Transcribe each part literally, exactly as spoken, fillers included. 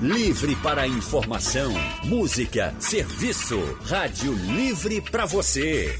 Livre para informação, música, serviço. Rádio Livre para você.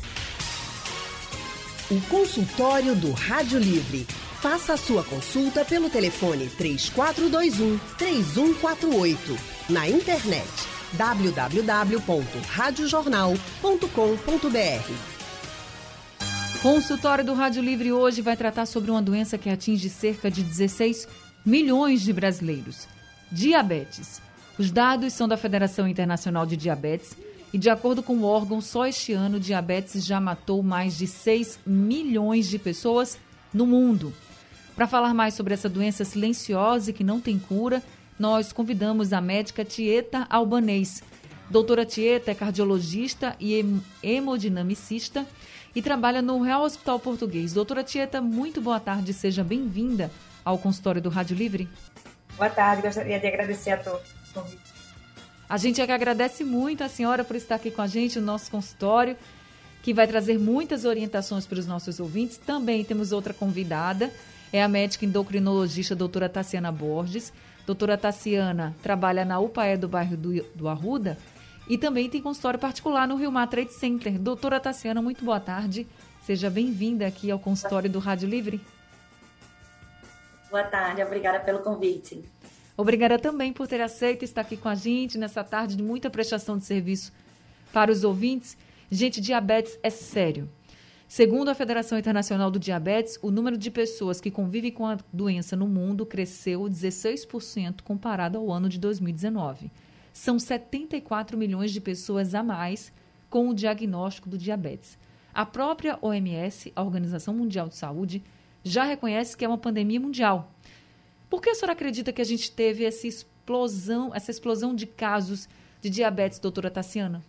O consultório do Rádio Livre. Faça a sua consulta pelo telefone três quatro dois um, três um quatro oito. Na internet w w w ponto rádio jornal ponto com ponto b r. Consultório do Rádio Livre hoje vai tratar sobre uma doença que atinge cerca de dezesseis milhões de brasileiros. Diabetes. Os dados são da Federação Internacional de Diabetes e, de acordo com o órgão, só este ano diabetes já matou mais de seis milhões de pessoas no mundo. Para falar mais sobre essa doença silenciosa e que não tem cura, nós convidamos a médica Tieta Albanês. Doutora Tieta é cardiologista e hemodinamicista e trabalha no Real Hospital Português. Doutora Tieta, muito boa tarde, seja bem-vinda ao consultório do Rádio Livre. Boa tarde, gostaria de agradecer a todos o convite. A gente é que agradece muito a senhora por estar aqui com a gente no nosso consultório, que vai trazer muitas orientações para os nossos ouvintes. Também temos outra convidada, é a médica endocrinologista doutora Tassiana Borges. Doutora Tassiana trabalha na U P A E do bairro do, do Arruda e também tem consultório particular no Rio Mar Trade Center. Doutora Tassiana, muito boa tarde. Seja bem-vinda aqui ao consultório do Rádio Livre. Boa tarde, obrigada pelo convite. Obrigada também por ter aceito estar aqui com a gente nessa tarde de muita prestação de serviço para os ouvintes. Gente, diabetes é sério. Segundo a Federação Internacional do Diabetes, o número de pessoas que convivem com a doença no mundo cresceu dezesseis por cento comparado ao ano de dois mil e dezenove. São setenta e quatro milhões de pessoas a mais com o diagnóstico do diabetes. A própria O M S, a Organização Mundial de Saúde, já reconhece que é uma pandemia mundial. Por que a senhora acredita que a gente teve essa explosão, essa explosão de casos de diabetes, doutora Tassiana?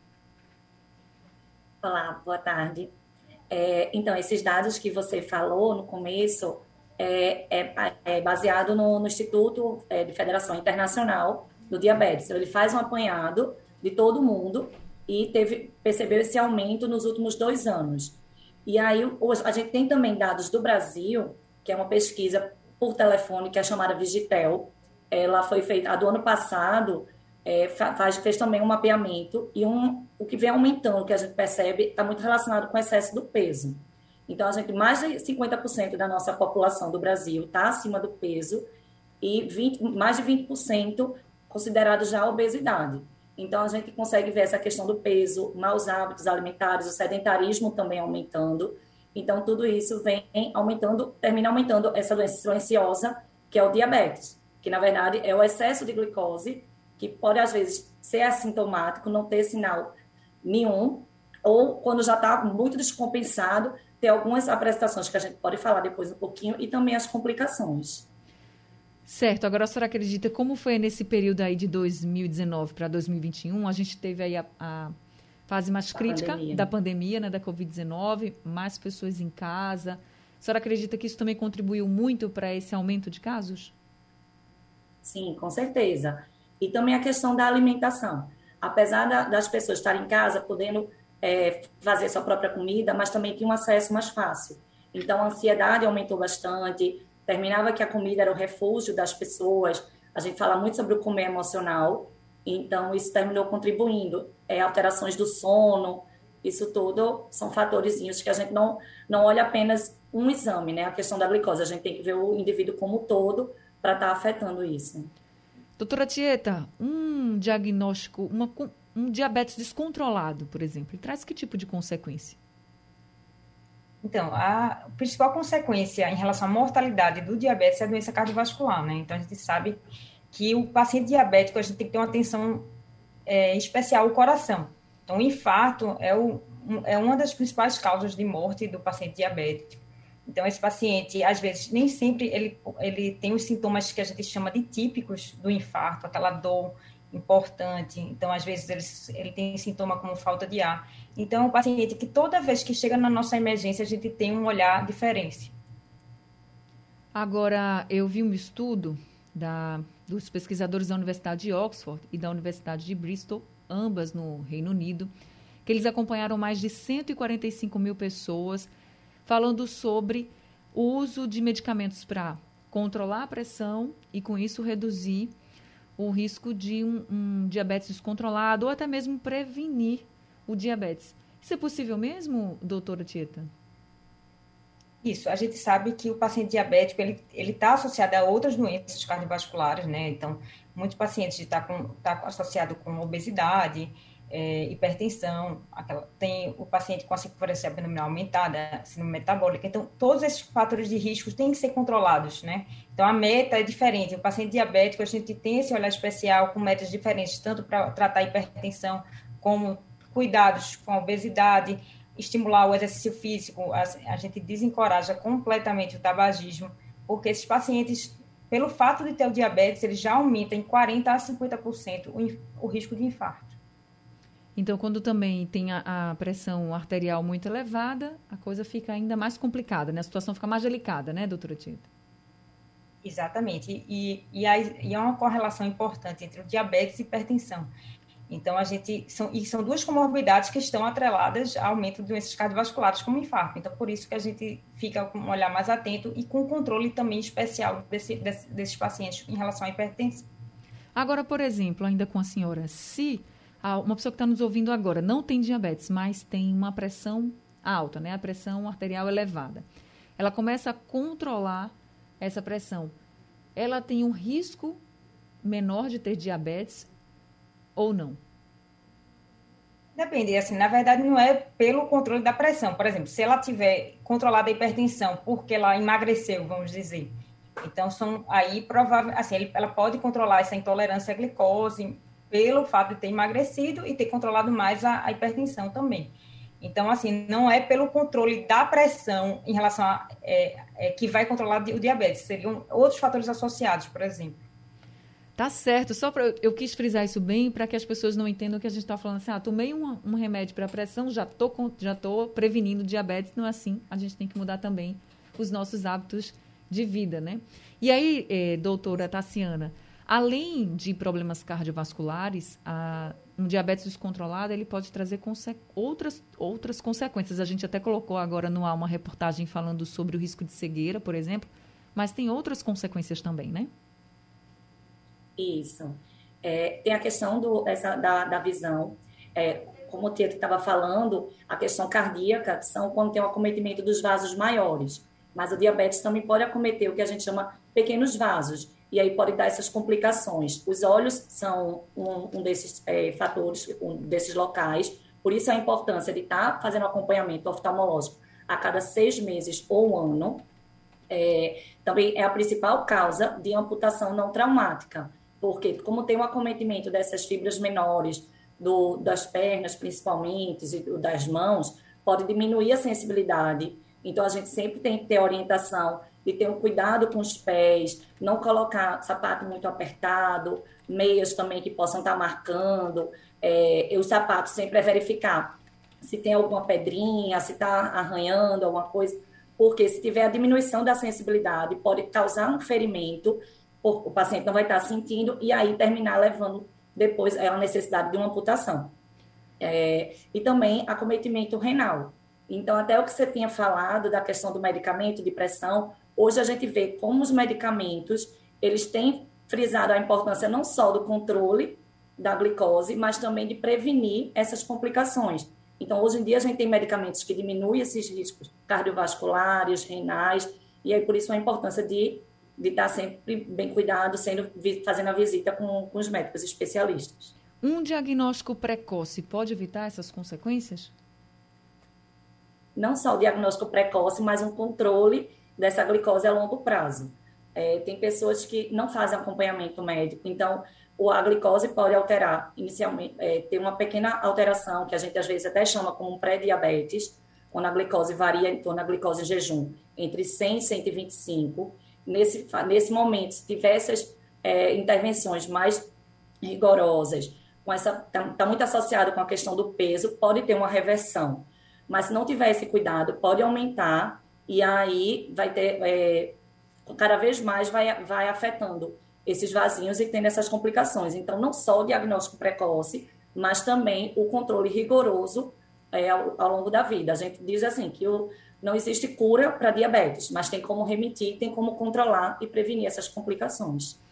Olá, boa tarde. É, então, esses dados que você falou no começo é, é, é baseado no, no Instituto é, de Federação Internacional do Diabetes. Ele faz um apanhado de todo mundo e teve, percebeu esse aumento nos últimos dois anos. E aí, hoje, a gente tem também dados do Brasil, que é uma pesquisa por telefone, que é chamada Vigitel. Ela foi feita, a do ano passado, é, faz, fez também um mapeamento, e um, o que vem aumentando, o que a gente percebe, está muito relacionado com o excesso do peso. Então, a gente, mais de cinquenta por cento da nossa população do Brasil está acima do peso, e vinte, mais de vinte por cento considerado já obesidade. Então, a gente consegue ver essa questão do peso, maus hábitos alimentares, o sedentarismo também aumentando. Então, tudo isso vem aumentando, termina aumentando essa doença silenciosa, que é o diabetes, que, na verdade, é o excesso de glicose, que pode, às vezes, ser assintomático, não ter sinal nenhum, ou, quando já está muito descompensado, ter algumas apresentações que a gente pode falar depois um pouquinho, e também as complicações. Certo, agora a senhora acredita como foi nesse período aí de dois mil e dezenove para dois mil e vinte e um? A gente teve aí a, a fase mais crítica pandemia. da pandemia, né, da covid dezenove, mais pessoas em casa. A senhora acredita que isso também contribuiu muito para esse aumento de casos? Sim, com certeza. E também a questão da alimentação. Apesar da, das pessoas estarem em casa, podendo é, fazer sua própria comida, mas também tinha um acesso mais fácil. Então, a ansiedade aumentou bastante. Terminava que a comida era o refúgio das pessoas. A gente fala muito sobre o comer emocional. Então, isso terminou contribuindo. É, alterações do sono, isso tudo são fatorzinhos que a gente não, não olha apenas um exame, né? A questão da glicose. A gente tem que ver o indivíduo como um todo para estar afetando isso. Doutora Tieta, um diagnóstico, uma, um diabetes descontrolado, por exemplo, traz que tipo de consequência? Então, a principal consequência em relação à mortalidade do diabetes é a doença cardiovascular, né? Então, a gente sabe que o paciente diabético, a gente tem que ter uma atenção é, especial ao coração. Então, o infarto é, o, um, é uma das principais causas de morte do paciente diabético. Então, esse paciente, às vezes, nem sempre ele, ele tem os sintomas que a gente chama de típicos do infarto, aquela dor importante. Então, às vezes, ele, ele tem sintoma como falta de ar. Então, é um paciente que toda vez que chega na nossa emergência, a gente tem um olhar diferente. Agora, eu vi um estudo da, dos pesquisadores da Universidade de Oxford e da Universidade de Bristol, ambas no Reino Unido, que eles acompanharam mais de cento e quarenta e cinco mil pessoas, falando sobre o uso de medicamentos para controlar a pressão e, com isso, reduzir o risco de um, um diabetes descontrolado ou até mesmo prevenir o diabetes. Isso é possível mesmo, doutora Tieta? Isso, a gente sabe que o paciente diabético, ele está associado a outras doenças cardiovasculares, né? Então, muitos pacientes estão tá tá associados com obesidade, é, hipertensão, aquela, tem o paciente com a circunferência abdominal aumentada, síndrome metabólica. Então, todos esses fatores de risco têm que ser controlados, né? Então, a meta é diferente. O paciente diabético, a gente tem esse olhar especial com metas diferentes, tanto para tratar a hipertensão, como cuidados com a obesidade, estimular o exercício físico. A, a gente desencoraja completamente o tabagismo, porque esses pacientes, pelo fato de ter o diabetes, eles já aumentam em quarenta a cinquenta por cento o, o risco de infarto. Então, quando também tem a, a pressão arterial muito elevada, a coisa fica ainda mais complicada, né? A situação fica mais delicada, né, doutora Tieta? Exatamente. E, e, há, e há uma correlação importante entre o diabetes e hipertensão. Então, a gente, são, e são duas comorbidades que estão atreladas ao aumento de doenças cardiovasculares, como infarto. Então, por isso que a gente fica com um olhar mais atento e com controle também especial desse, desse, desses pacientes em relação à hipertensão. Agora, por exemplo, ainda com a senhora, se uma pessoa que está nos ouvindo agora não tem diabetes, mas tem uma pressão alta, né? A pressão arterial elevada, ela começa a controlar essa pressão. Ela tem um risco menor de ter diabetes ou não? Depende, assim, na verdade não é pelo controle da pressão. Por exemplo, se ela tiver controlada a hipertensão porque ela emagreceu, vamos dizer, então são aí provável, assim, ela pode controlar essa intolerância à glicose pelo fato de ter emagrecido e ter controlado mais a, a hipertensão também. Então, assim, não é pelo controle da pressão em relação a é, é, que vai controlar o diabetes, seriam outros fatores associados, por exemplo. Tá certo, só para eu quis frisar isso bem para que as pessoas não entendam que a gente está falando assim, ah, tomei um, um remédio para pressão, já tô, já tô prevenindo diabetes, não é assim, a gente tem que mudar também os nossos hábitos de vida, né? E aí, eh, doutora Tassiana, além de problemas cardiovasculares, a, um diabetes descontrolado, ele pode trazer conse- outras, outras consequências. A gente até colocou agora no ar uma reportagem falando sobre o risco de cegueira, por exemplo, mas tem outras consequências também, né? Isso. É, tem a questão do, essa, da, da visão. É, como o Tieto estava falando, a questão cardíaca são quando tem o acometimento dos vasos maiores. Mas o diabetes também pode acometer o que a gente chama pequenos vasos. E aí pode dar essas complicações. Os olhos são um, um desses é, fatores, um desses locais. Por isso a importância de estar fazendo acompanhamento oftalmológico a cada seis meses ou um ano. É, também é a principal causa de amputação não traumática. Porque como tem um acometimento dessas fibras menores, do, das pernas principalmente, e do, das mãos, pode diminuir a sensibilidade. Então, a gente sempre tem que ter orientação de ter um cuidado com os pés, não colocar sapato muito apertado, meias também que possam estar marcando. É, e os sapatos sempre é verificar se tem alguma pedrinha, se está arranhando alguma coisa, porque se tiver a diminuição da sensibilidade, pode causar um ferimento, o paciente não vai estar sentindo, e aí terminar levando depois a necessidade de uma amputação. É, e também acometimento renal. Então, até o que você tinha falado da questão do medicamento de pressão, hoje a gente vê como os medicamentos, eles têm frisado a importância não só do controle da glicose, mas também de prevenir essas complicações. Então, hoje em dia, a gente tem medicamentos que diminuem esses riscos cardiovasculares, renais, e aí por isso a importância de, de estar sempre bem cuidado, sendo, fazendo a visita com, com os médicos especialistas. Um diagnóstico precoce pode evitar essas consequências? Não só o diagnóstico precoce, mas um controle dessa glicose a longo prazo. É, tem pessoas que não fazem acompanhamento médico, então a glicose pode alterar, inicialmente, é, ter uma pequena alteração, que a gente às vezes até chama como um pré-diabetes, quando a glicose varia em torno da glicose em jejum, entre cem e cento e vinte e cinco. Nesse, nesse momento, se tiver essas é, intervenções mais rigorosas, está tá muito associado com a questão do peso, pode ter uma reversão. Mas se não tiver esse cuidado, pode aumentar e aí vai ter, é, cada vez mais vai, vai afetando esses vasinhos e tendo essas complicações. Então, não só o diagnóstico precoce, mas também o controle rigoroso é, ao, ao longo da vida. A gente diz assim que o, não existe cura para diabetes, mas tem como remitir, tem como controlar e prevenir essas complicações.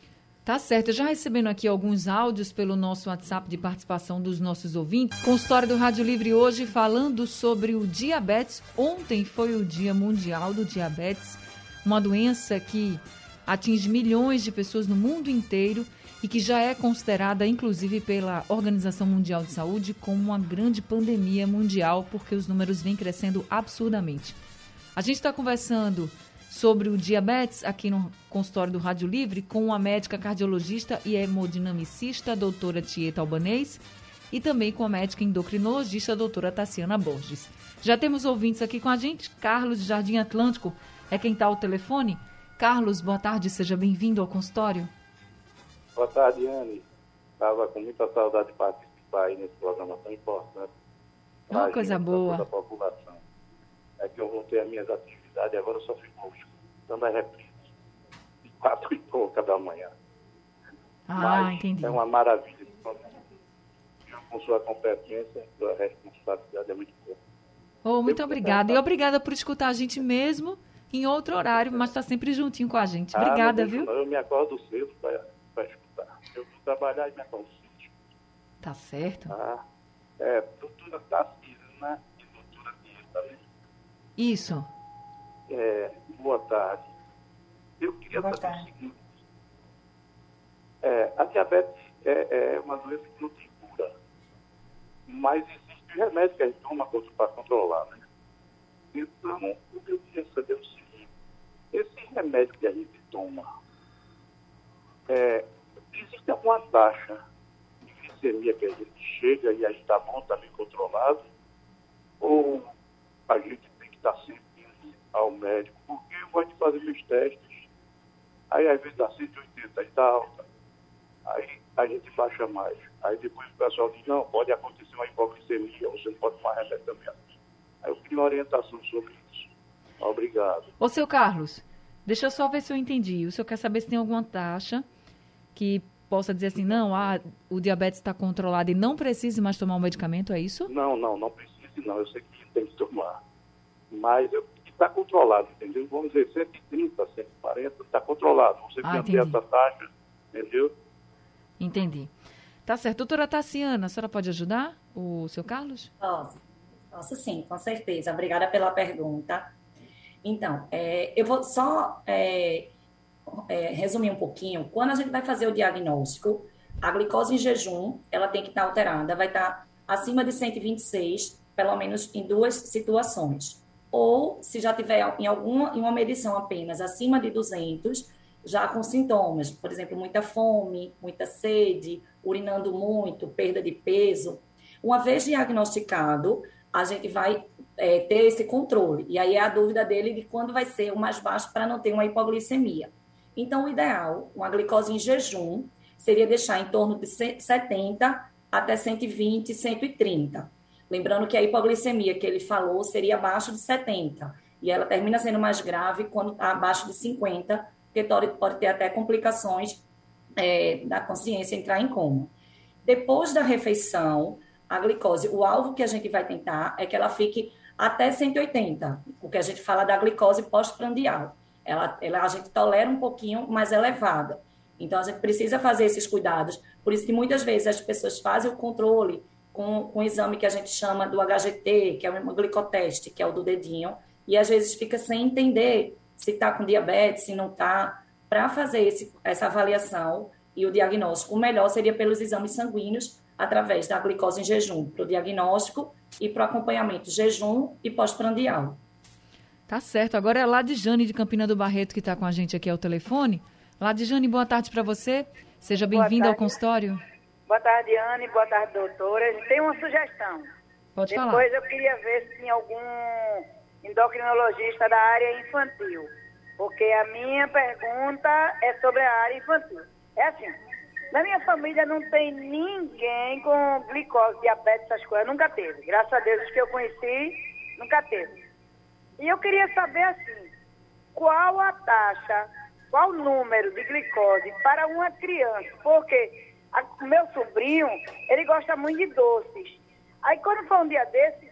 Tá certo, já recebendo aqui alguns áudios pelo nosso WhatsApp de participação dos nossos ouvintes. Consultório do Rádio Livre hoje falando sobre o diabetes. Ontem foi o Dia Mundial do Diabetes, uma doença que atinge milhões de pessoas no mundo inteiro e que já é considerada, inclusive, pela Organização Mundial de Saúde como uma grande pandemia mundial, porque os números vêm crescendo absurdamente. A gente está conversando sobre o diabetes aqui no consultório do Rádio Livre com a médica cardiologista e hemodinamicista, doutora Tieta Albanês, e também com a médica endocrinologista, doutora Tassiana Borges. Já temos ouvintes aqui com a gente. Carlos de Jardim Atlântico é quem está ao telefone. Carlos, boa tarde, seja bem-vindo ao consultório. Boa tarde, Anne. Estava com muita saudade de participar aí nesse programa tão importante. Uma coisa boa. Para toda a população. É que eu voltei às minhas atividades e agora eu só fico escutando a reprise. De quatro e pouca da manhã. Ah, Mas entendi. é uma maravilha. Com sua competência, sua responsabilidade é muito boa. Oh, muito obrigada. E obrigada por escutar a gente mesmo em outro horário, mas está sempre juntinho com a gente. Obrigada, ah, viu? Eu me acordo cedo para escutar. Eu vou trabalhar e me acordo cedo. Tá certo. Ah, é, doutora Tassiana e doutora Tieta, né? Isso. É, boa tarde. Eu queria boa saber tarde. o seguinte. É, a diabetes é, é uma doença que não tem cura. Mas existe remédio que a gente toma para controlar, né? Então, o que eu queria saber é o seguinte. Esse remédio que a gente toma, é, existe alguma taxa de glicemia que a gente chega e aí está bom, está bem controlado? Ou a gente tem que estar sempre indo ao médico? Porque eu gosto de fazer meus testes. Aí às vezes dá cento e oitenta, aí está alta. Aí a gente baixa mais. Aí depois o pessoal diz, não, pode acontecer uma hipoglicemia, você não pode tomar remédio também. Aí eu queria uma orientação sobre isso. Obrigado. Ô, seu Carlos, deixa eu só ver se eu entendi. O senhor quer saber se tem alguma taxa que possa dizer assim, não, ah, o diabetes está controlado e não precisa mais tomar um medicamento, é isso? Não, não, não precisa não. Eu sei que tem que tomar. Mas está controlado, entendeu? Vamos dizer, cento e trinta, cento e quarenta, está controlado. Você Ah, tem essa taxa, entendeu? Entendi. Tá certo. Doutora Tassiana, a senhora pode ajudar o seu Carlos? Posso, posso sim, com certeza. Obrigada pela pergunta. Então, é, eu vou só é, é, resumir um pouquinho. Quando a gente vai fazer o diagnóstico, a glicose em jejum, ela tem que estar alterada, vai estar acima de cento e vinte e seis, pelo menos em duas situações. Ou, se já tiver em alguma em uma medição apenas acima de duzentos, já com sintomas, por exemplo, muita fome, muita sede, urinando muito, perda de peso. Uma vez diagnosticado, a gente vai é, ter esse controle. E aí é a dúvida dele de quando vai ser o mais baixo para não ter uma hipoglicemia. Então, o ideal, uma glicose em jejum, seria deixar em torno de setenta até cento e vinte, cento e trinta. Lembrando que a hipoglicemia que ele falou seria abaixo de setenta. E ela termina sendo mais grave quando está abaixo de cinquenta, porque pode ter até complicações é, da consciência, entrar em coma. Depois da refeição, a glicose, o alvo que a gente vai tentar é que ela fique até cento e oitenta, o que a gente fala da glicose pós-prandial. Ela, ela, a gente tolera um pouquinho mais elevada. Então, a gente precisa fazer esses cuidados. Por isso que muitas vezes as pessoas fazem o controle com, com o exame que a gente chama do H G T, que é um glicoteste, que é o do dedinho, e às vezes fica sem entender se está com diabetes, se não está, para fazer esse, essa avaliação e o diagnóstico. O melhor seria pelos exames sanguíneos, através da glicose em jejum, para o diagnóstico e para o acompanhamento jejum e pós-prandial. Tá certo. Agora é a Ladijane de Campina do Barreto que está com a gente aqui ao telefone. Ladijane, boa tarde para você. Seja bem-vinda ao consultório. Boa tarde, Anne. Boa tarde, doutora. Tem uma sugestão. Pode falar. Depois eu queria ver se tinha algum endocrinologista da área infantil, porque a minha pergunta é sobre a área infantil. É assim, na minha família não tem ninguém com glicose, diabetes, essas coisas, nunca teve. Graças a Deus, os que eu conheci, nunca teve. E eu queria saber, assim, qual a taxa, qual o número de glicose para uma criança, porque o meu sobrinho, ele gosta muito de doces. Aí, quando foi um dia desses,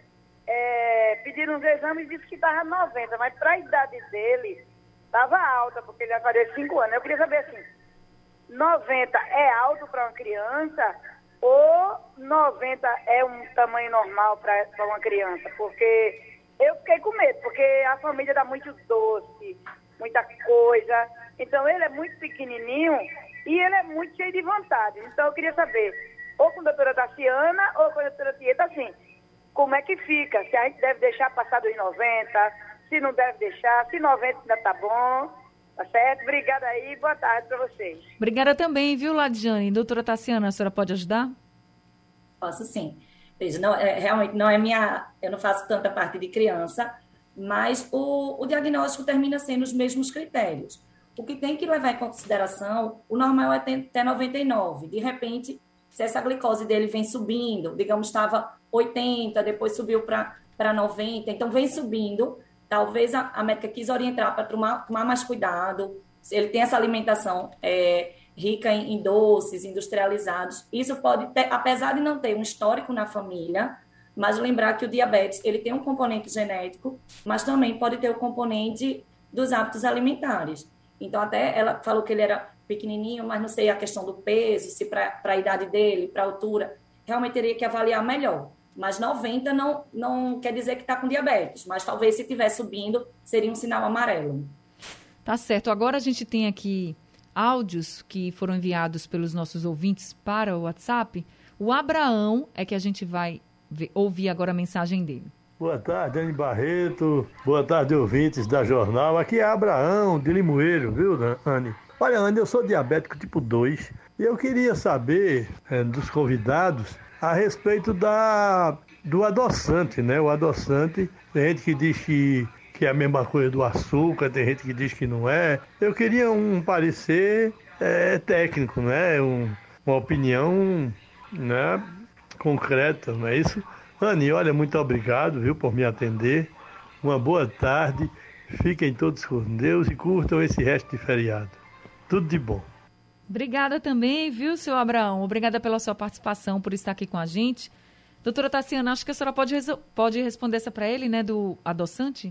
É, pediram os exames e disse que estava noventa, mas para a idade dele estava alta, porque ele vai fazer cinco anos. Eu queria saber assim, noventa é alto para uma criança ou noventa é um tamanho normal para uma criança? Porque eu fiquei com medo, porque a família dá muito doce, muita coisa. Então, ele é muito pequenininho e ele é muito cheio de vontade. Então, eu queria saber, ou com a doutora Tassiana ou com a doutora Tieta, assim, como é que fica? Se a gente deve deixar passar dos noventa, se não deve deixar, se noventa ainda tá bom, tá certo? Obrigada aí, boa tarde para vocês. Obrigada também, viu, Ladiane? Doutora Tassiana, a senhora pode ajudar? Posso sim. Veja, não, é, realmente não é minha... Eu não faço tanta parte de criança, mas o, o diagnóstico termina sendo os mesmos critérios. O que tem que levar em consideração, o normal é até noventa e nove. De repente, se essa glicose dele vem subindo, digamos, estava oitenta, depois subiu para noventa, então vem subindo, talvez a, a médica quis orientar para tomar, tomar mais cuidado, se ele tem essa alimentação é, rica em, em doces, industrializados, isso pode ter, apesar de não ter um histórico na família, mas lembrar que o diabetes, ele tem um componente genético, mas também pode ter o componente dos hábitos alimentares. Então, até ela falou que ele era pequenininho, mas não sei a questão do peso, se para a idade dele, para a altura, realmente teria que avaliar melhor. Mas noventa não, não quer dizer que está com diabetes, mas talvez se estiver subindo, seria um sinal amarelo. Tá certo. Agora a gente tem aqui áudios que foram enviados pelos nossos ouvintes para o WhatsApp. O Abraão é que a gente vai ver, ouvir agora a mensagem dele. Boa tarde, Anne Barreto. Boa tarde, ouvintes da Jornal. Aqui é Abraão, de Limoeiro, viu, Anne? Olha, Anne, eu sou diabético tipo dois e eu queria saber é, dos convidados a respeito da, do adoçante, né? O adoçante, tem gente que diz que, que é a mesma coisa do açúcar, tem gente que diz que não é. Eu queria um parecer é, técnico, né? Um, uma opinião, né, concreta, não é isso? Anne, olha, muito obrigado, viu, por me atender. Uma boa tarde. Fiquem todos com Deus e curtam esse resto de feriado. Tudo de bom. Obrigada também, viu, seu Abraão? Obrigada pela sua participação, por estar aqui com a gente. Doutora Tassiana, acho que a senhora pode, pode responder essa para ele, né, do adoçante?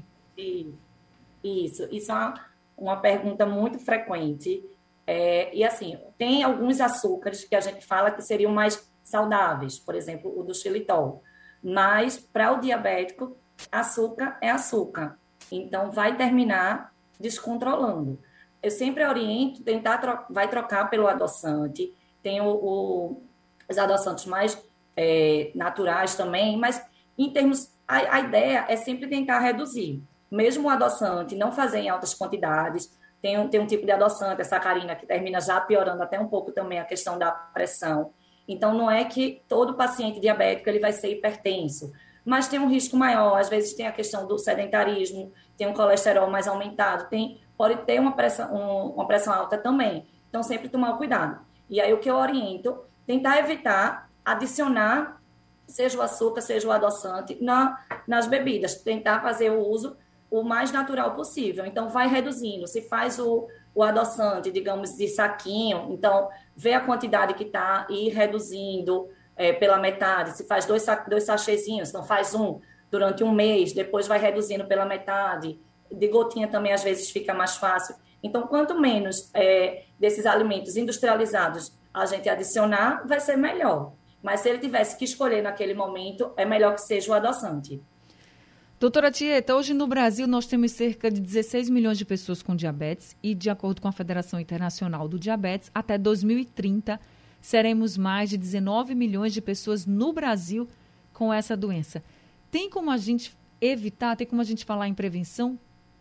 Isso, isso é uma, uma pergunta muito frequente. É, e assim, tem alguns açúcares que a gente fala que seriam mais saudáveis, por exemplo, o do xilitol. Mas, para o diabético, açúcar é açúcar. Então, vai terminar descontrolando. Eu sempre oriento, tentar tro- vai trocar pelo adoçante. Tem o, o, os adoçantes mais é, naturais também, mas, em termos, a, a ideia é sempre tentar reduzir. Mesmo o adoçante, não fazer em altas quantidades. Tem um, tem um tipo de adoçante, a sacarina, que termina já piorando até um pouco também a questão da pressão. Então, não é que todo paciente diabético ele vai ser hipertenso, mas tem um risco maior. Às vezes tem a questão do sedentarismo, tem um colesterol mais aumentado, tem, pode ter uma pressão, um, uma pressão alta também. Então, sempre tomar cuidado. E aí, o que eu oriento, tentar evitar adicionar, seja o açúcar, seja o adoçante, na, nas bebidas. Tentar fazer o uso o mais natural possível. Então, vai reduzindo. Se faz o, o adoçante, digamos, de saquinho, então, vê a quantidade que está e ir reduzindo é, pela metade. Se faz dois, dois sachêzinhos, então faz um durante um mês, depois vai reduzindo pela metade. De gotinha também, às vezes, fica mais fácil. Então, quanto menos é, desses alimentos industrializados a gente adicionar, vai ser melhor. Mas se ele tivesse que escolher naquele momento, é melhor que seja o adoçante. Doutora Tieta, hoje no Brasil nós temos cerca de dezesseis milhões de pessoas com diabetes e, de acordo com a Federação Internacional do Diabetes, até dois mil e trinta seremos mais de dezenove milhões de pessoas no Brasil com essa doença. Tem como a gente evitar, tem como a gente falar em prevenção?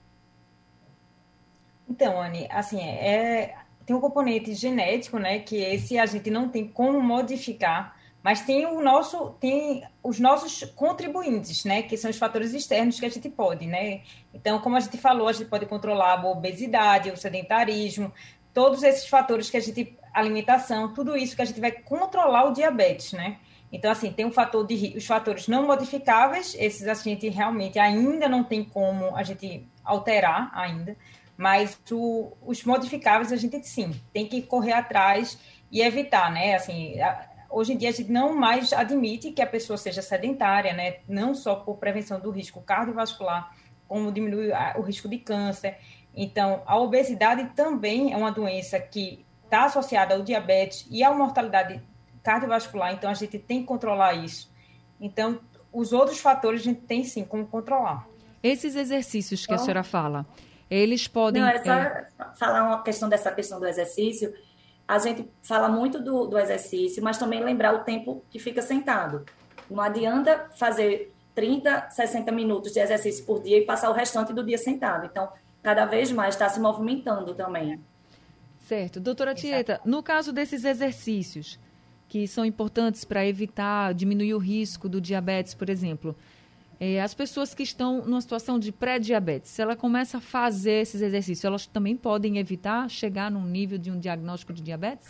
Então, Anne, assim, é, tem um componente genético, né, que esse a gente não tem como modificar, mas tem, o nosso, tem os nossos contribuintes, né, que são os fatores externos que a gente pode, né? Então, como a gente falou, a gente pode controlar a obesidade, o sedentarismo, todos esses fatores que a gente, alimentação, tudo isso que a gente vai controlar o diabetes, né? Então, assim, tem um fator de, os fatores não modificáveis, esses a gente realmente ainda não tem como a gente alterar ainda, mas o, os modificáveis a gente, sim, tem que correr atrás e evitar, né? Assim, a, hoje em dia, a gente não mais admite que a pessoa seja sedentária, né? Não só por prevenção do risco cardiovascular, como diminui o risco de câncer. Então, a obesidade também é uma doença que está associada ao diabetes e à mortalidade cardiovascular, então a gente tem que controlar isso. Então, os outros fatores a gente tem sim como controlar. Esses exercícios que a senhora fala, eles podem... Não, é só é... falar uma questão dessa questão do exercício. A gente fala muito do, do exercício, mas também lembrar o tempo que fica sentado. Não adianta fazer trinta, sessenta minutos de exercício por dia e passar o restante do dia sentado. Então, cada vez mais está se movimentando também. Certo. Doutora Tieta, no caso desses exercícios, que são importantes para evitar, diminuir o risco do diabetes, por exemplo, é, as pessoas que estão numa situação de pré-diabetes, se ela começa a fazer esses exercícios, elas também podem evitar chegar num nível de um diagnóstico de diabetes?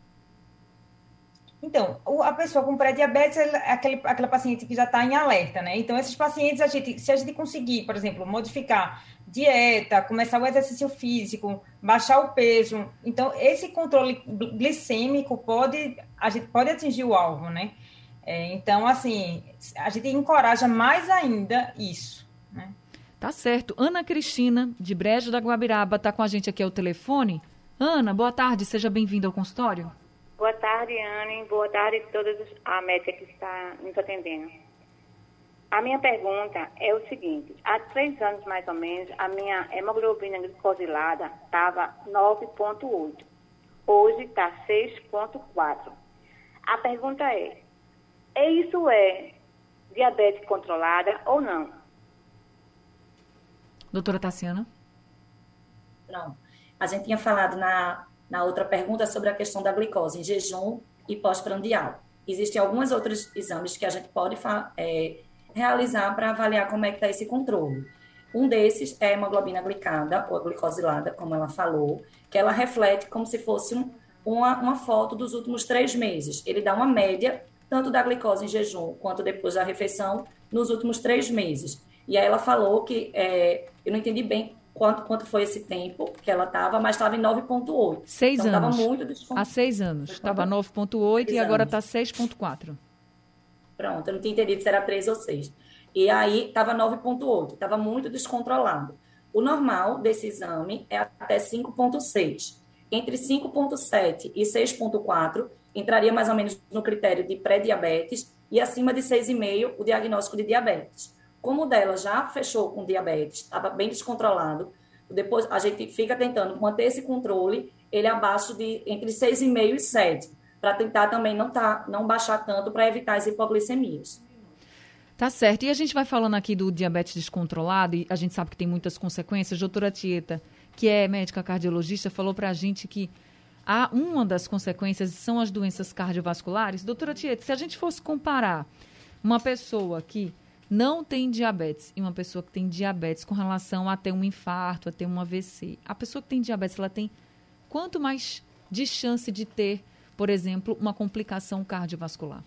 Então, a pessoa com pré-diabetes é aquele, aquela paciente que já está em alerta, né? Então, esses pacientes, a gente, se a gente conseguir, por exemplo, modificar dieta, começar o exercício físico, baixar o peso, então, esse controle glicêmico pode, a gente pode atingir o alvo, né? É, então, assim, a gente encoraja mais ainda isso, né? Tá certo. Ana Cristina, de Brejo da Guabiraba, está com a gente aqui ao telefone. Ana, boa tarde, seja bem-vinda ao consultório. Boa tarde, Anne. Boa tarde a todas a médica que está nos atendendo. A minha pergunta é o seguinte. Há três anos, mais ou menos, a minha hemoglobina glicosilada estava nove vírgula oito. Hoje está seis vírgula quatro. A pergunta é, é isso é diabetes controlada ou não? Doutora Tassiana? Não. A gente tinha falado na... na outra pergunta sobre a questão da glicose em jejum e pós-prandial. Existem alguns outros exames que a gente pode é, realizar para avaliar como é que está esse controle. Um desses é a hemoglobina glicada, ou a glicosilada, como ela falou, que ela reflete como se fosse um, uma, uma foto dos últimos três meses. Ele dá uma média, tanto da glicose em jejum quanto depois da refeição, nos últimos três meses. E aí ela falou que, é, eu não entendi bem Quanto, quanto foi esse tempo que ela estava, mas estava em nove vírgula oito. Seis então, anos. Estava muito desconto. Há seis anos. Estava nove vírgula oito e agora está seis vírgula quatro. Pronto, eu não tinha entendido se era três ou seis. E aí estava nove vírgula oito, estava muito descontrolado. O normal desse exame é até cinco vírgula seis. Entre cinco vírgula sete e seis vírgula quatro, entraria mais ou menos no critério de pré-diabetes, e acima de seis vírgula cinco, o diagnóstico de diabetes. Como o dela já fechou com diabetes, estava bem descontrolado, depois a gente fica tentando manter esse controle, ele abaixo de entre seis vírgula cinco e sete, para tentar também não, tá, não baixar tanto para evitar as hipoglicemias. Tá certo. E a gente vai falando aqui do diabetes descontrolado, e a gente sabe que tem muitas consequências. A doutora Tieta, que é médica cardiologista, falou para a gente que há uma das consequências são as doenças cardiovasculares. Doutora Tieta, se a gente fosse comparar uma pessoa que não tem diabetes e uma pessoa que tem diabetes com relação a ter um infarto, a ter um A V C, a pessoa que tem diabetes, ela tem quanto mais de chance de ter, por exemplo, uma complicação cardiovascular?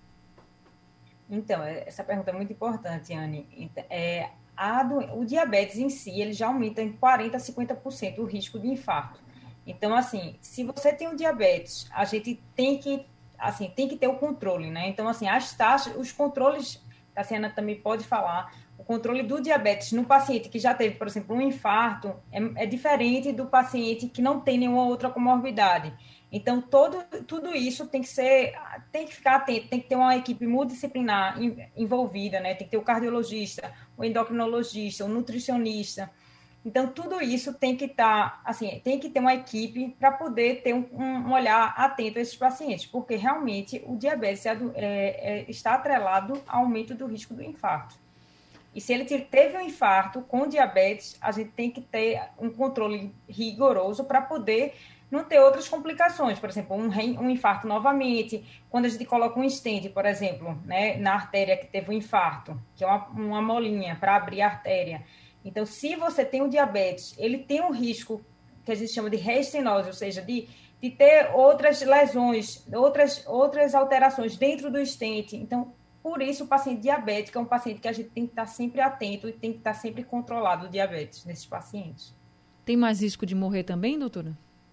Então, essa pergunta é muito importante, Anne. É, a do, o diabetes em si, ele já aumenta em quarenta a cinquenta por cento o risco de infarto. Então, assim, se você tem o diabetes, a gente tem que, assim, tem que ter o controle, né? Então, assim, as taxas, os controles... A Tassiana também pode falar, o controle do diabetes no paciente que já teve, por exemplo, um infarto, é, é diferente do paciente que não tem nenhuma outra comorbidade. Então, todo, tudo isso tem que ser, tem que ficar atento, tem que ter uma equipe multidisciplinar envolvida, né? Tem que ter o cardiologista, o endocrinologista, o nutricionista. Então, tudo isso tem que estar, assim, tem que ter uma equipe para poder ter um, um olhar atento a esses pacientes, porque realmente o diabetes é, é, está atrelado ao aumento do risco do infarto. E se ele teve um infarto com diabetes, a gente tem que ter um controle rigoroso para poder não ter outras complicações, por exemplo, um, um infarto novamente, quando a gente coloca um stent, por exemplo, né, na artéria que teve um infarto, que é uma, uma molinha para abrir a artéria. Então, se você tem o diabetes, ele tem um risco que a gente chama de reestenose, ou seja, de, de ter outras lesões, outras, outras alterações dentro do stent. Então, por isso, o paciente diabético é um paciente que a gente tem que estar sempre atento e tem que estar sempre controlado o diabetes nesses pacientes. Tem mais risco de morrer também, doutora?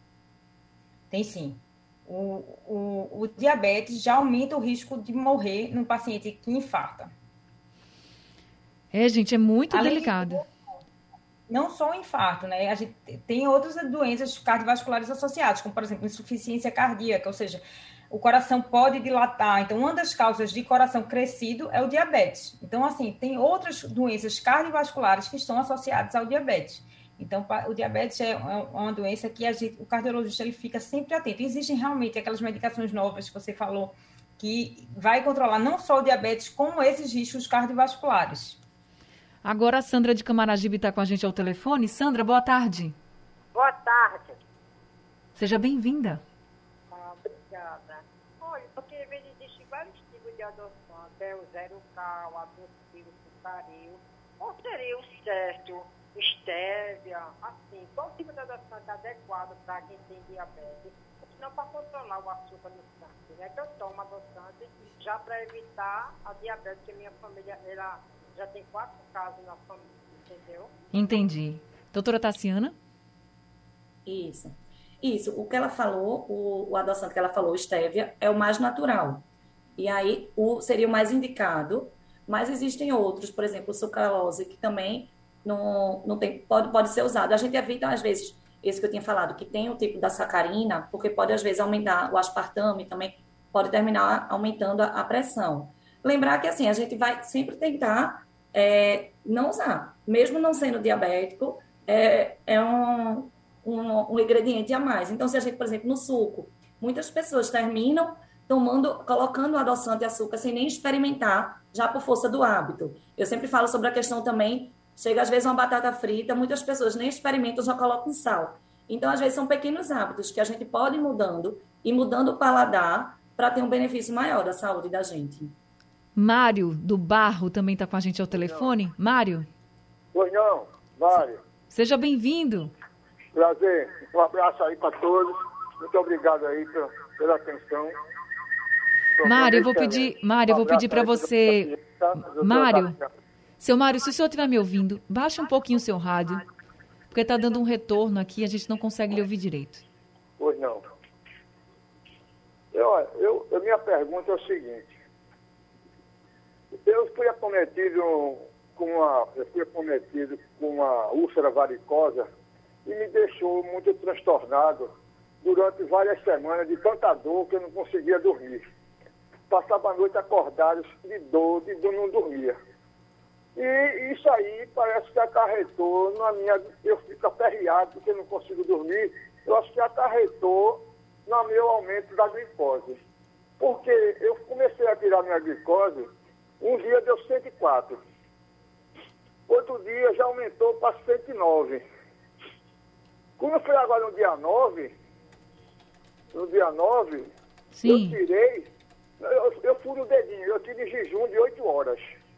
Tem sim. O, o, o diabetes já aumenta o risco de morrer no paciente que infarta. É, gente, é muito Além delicado. De, não só o infarto, né? A gente tem outras doenças cardiovasculares associadas, como, por exemplo, insuficiência cardíaca, ou seja, o coração pode dilatar. Então, uma das causas de coração crescido é o diabetes. Então, assim, tem outras doenças cardiovasculares que estão associadas ao diabetes. Então, o diabetes é uma doença que a gente, o cardiologista ele fica sempre atento. Existem realmente aquelas medicações novas que você falou, que vai controlar não só o diabetes, como esses riscos cardiovasculares. Agora a Sandra de Camaragibe está com a gente ao telefone. Sandra, boa tarde. Boa tarde. Seja bem-vinda. Ah, obrigada. Olha, porque às vezes existem vários tipos de adoção, até o zero cal, adotivo, sucaril. Qual seria o certo, estévia, assim, qual tipo de adoção é adequado para quem tem diabetes? Não para controlar o açúcar no sangue, né? Que eu tomo adoçante já para evitar a diabetes, porque minha família ela já tem quatro casos na família, entendeu? Entendi. Doutora Tassiana? Isso. Isso. O que ela falou, o, o adoçante que ela falou, estévia, é o mais natural. E aí o, seria o mais indicado, mas existem outros, por exemplo, o sucralose, que também não, não tem, pode, pode ser usado. A gente evita, às vezes, esse que eu tinha falado, que tem o tipo da sacarina, porque pode, às vezes, aumentar o aspartame, também pode terminar aumentando a, a pressão. Lembrar que, assim, a gente vai sempre tentar é, não usar. Mesmo não sendo diabético, é, é um, um, um ingrediente a mais. Então, se a gente, por exemplo, no suco, muitas pessoas terminam tomando, colocando o adoçante e açúcar sem nem experimentar, já por força do hábito. Eu sempre falo sobre a questão também. Chega, às vezes, uma batata frita, muitas pessoas nem experimentam, já colocam sal. Então, às vezes, são pequenos hábitos que a gente pode ir mudando e mudando o paladar para ter um benefício maior da saúde da gente. Mário, do Barro, também está com a gente ao telefone. Não. Mário? Pois não, Mário. Seja bem-vindo. Prazer. Um abraço aí para todos. Muito obrigado aí pela, pela atenção. Mário, eu vou pedir, Mário, eu vou pedir para você... Mário... Seu Mário, se o senhor estiver me ouvindo, baixe um pouquinho o seu rádio, porque está dando um retorno aqui e a gente não consegue lhe ouvir direito. Pois não. Eu, eu, a minha pergunta é o seguinte. Eu fui acometido com uma, eu fui acometido com uma úlcera varicosa e me deixou muito transtornado durante várias semanas de tanta dor que eu não conseguia dormir. Passava a noite acordado de dor, de dor, não dormia. E isso aí parece que acarretou na minha... Eu fico aperreado porque não consigo dormir. Eu acho que acarretou no meu aumento da glicose. Porque eu comecei a tirar minha glicose, um dia deu cento e quatro. Outro dia já aumentou para cento e nove. Quando foi agora no dia nove, no dia nove, Sim. eu tirei... Eu, eu furo o dedinho, eu tiro em jejum de oito horas.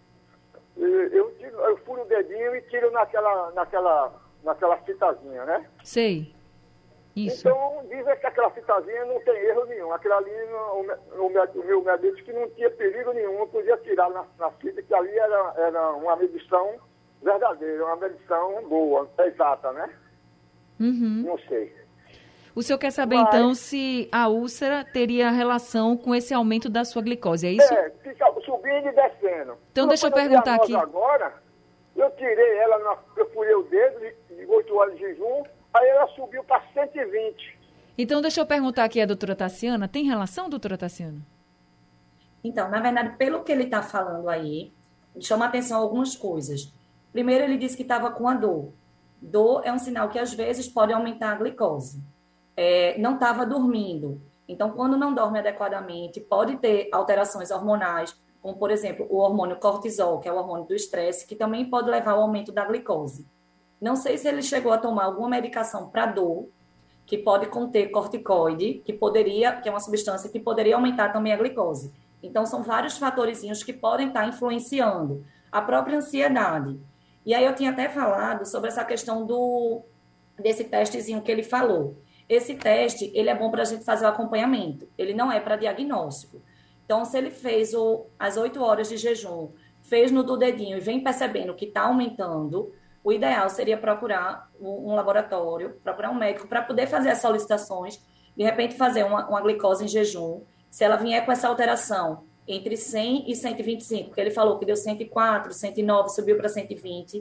Eu, tiro, eu furo o dedinho e tiro naquela, naquela, naquela fitazinha, né? Sei. Isso. Então, dizem que aquela fitazinha não tem erro nenhum. Aquela ali, o, o, o meu médico disse que não tinha perigo nenhum, eu podia tirar na, na fita, que ali era, era uma medição verdadeira, uma medição boa, exata, né? Uhum. Não sei. O senhor quer saber, Mas, então, se a úlcera teria relação com esse aumento da sua glicose, é isso? É, fica subindo e descendo. Então, deixa eu perguntar aqui. Agora, eu tirei ela, na, eu furei o dedo de oito horas de jejum, aí ela subiu para cento e vinte. Então, deixa eu perguntar aqui a doutora Tassiana. Tem relação, doutora Tassiana? Então, na verdade, pelo que ele está falando aí, chama atenção algumas coisas. Primeiro, ele disse que estava com a dor. Dor é um sinal que, às vezes, pode aumentar a glicose. É, não estava dormindo. Então, quando não dorme adequadamente, pode ter alterações hormonais, como, por exemplo, o hormônio cortisol, que é o hormônio do estresse, que também pode levar ao aumento da glicose. Não sei se ele chegou a tomar alguma medicação para dor, que pode conter corticoide, que poderia, que é uma substância que poderia aumentar também a glicose. Então, são vários fatorzinhos que podem estar influenciando. A própria ansiedade. E aí eu tinha até falado sobre essa questão do, desse testezinho que ele falou. Esse teste, ele é bom para a gente fazer o acompanhamento. Ele não é para diagnóstico. Então, se ele fez o, as oito horas de jejum, fez no do dedinho e vem percebendo que está aumentando, o ideal seria procurar um, um laboratório, procurar um médico para poder fazer as solicitações, de repente fazer uma, uma glicose em jejum. Se ela vier com essa alteração entre cem e cento e vinte e cinco, porque ele falou que deu cento e quatro, cento e nove, subiu para cento e vinte,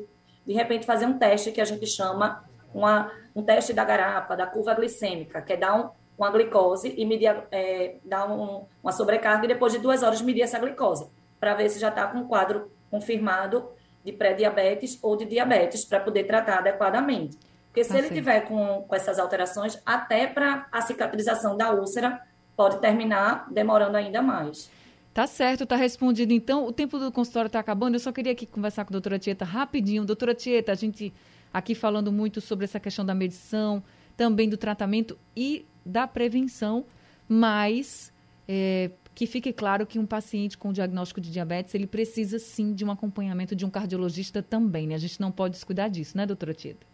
de repente fazer um teste que a gente chama uma, um teste da garapa, da curva glicêmica, que é dar um, uma glicose e medir, é, dar um, uma sobrecarga e depois de duas horas medir essa glicose, para ver se já está com um quadro confirmado de pré-diabetes ou de diabetes, para poder tratar adequadamente. Porque se ah, ele sim. tiver com, com essas alterações, até para a cicatrização da úlcera pode terminar demorando ainda mais. Tá certo, tá respondido. Então, o tempo do consultório está acabando. Eu só queria aqui conversar com a doutora Tieta rapidinho. Doutora Tieta, a gente aqui falando muito sobre essa questão da medição, também do tratamento e da prevenção, mas é, que fique claro que um paciente com diagnóstico de diabetes, ele precisa sim de um acompanhamento de um cardiologista também, né? A gente não pode descuidar disso, né, doutora Tieta?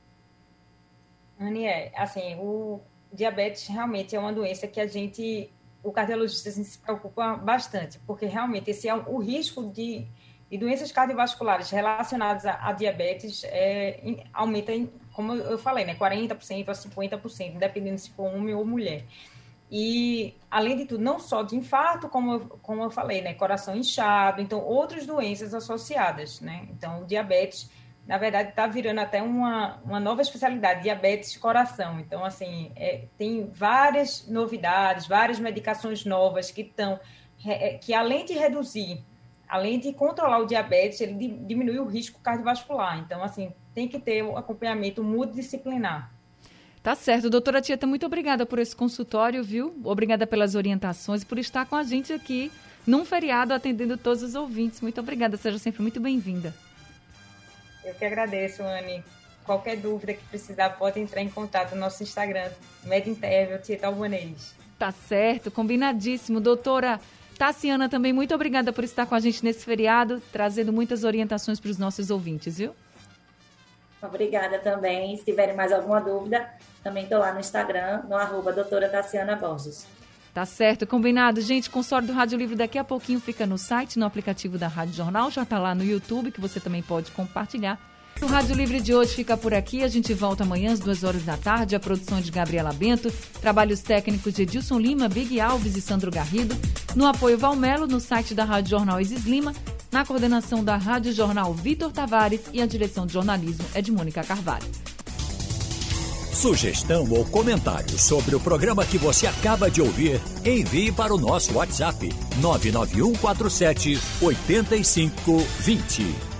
Anny, é, assim, o diabetes realmente é uma doença que a gente... o cardiologista assim, se preocupa bastante, porque realmente esse é o risco de, de doenças cardiovasculares relacionadas a, a diabetes é, em, aumenta, em, como eu falei, né, quarenta por cento a cinquenta por cento, dependendo se for homem ou mulher. E, além de tudo, não só de infarto, como eu, como eu falei, né, coração inchado, então, outras doenças associadas, né? Então, o diabetes, na verdade, está virando até uma, uma nova especialidade, diabetes coração. Então, assim, é, tem várias novidades, várias medicações novas que estão, que além de reduzir, além de controlar o diabetes, ele diminui o risco cardiovascular. Então, assim, tem que ter um acompanhamento multidisciplinar. Tá certo. Doutora Tieta, muito obrigada por esse consultório, viu? Obrigada pelas orientações e por estar com a gente aqui num feriado atendendo todos os ouvintes. Muito obrigada, seja sempre muito bem-vinda. Eu que agradeço, Anny. Qualquer dúvida que precisar, pode entrar em contato no nosso Instagram, MedInterval Tieta Albanês. Tá certo, combinadíssimo. Doutora Tassiana, também muito obrigada por estar com a gente nesse feriado, trazendo muitas orientações para os nossos ouvintes, viu? Obrigada também. Se tiverem mais alguma dúvida, também estou lá no Instagram, no arroba doutora Tassiana Borges. Tá certo, combinado. Gente, o consórcio do Rádio Livre daqui a pouquinho fica no site, no aplicativo da Rádio Jornal, já tá lá no YouTube, que você também pode compartilhar. O Rádio Livre de hoje fica por aqui, a gente volta amanhã às duas horas da tarde, a produção é de Gabriela Bento, trabalhos técnicos de Edilson Lima, Big Alves e Sandro Garrido, no apoio Valmelo, no site da Rádio Jornal Isis Lima, na coordenação da Rádio Jornal Vitor Tavares e a direção de jornalismo é de Mônica Carvalho. Sugestão ou comentário sobre o programa que você acaba de ouvir, envie para o nosso WhatsApp nove nove um quatro sete oito cinco dois zero.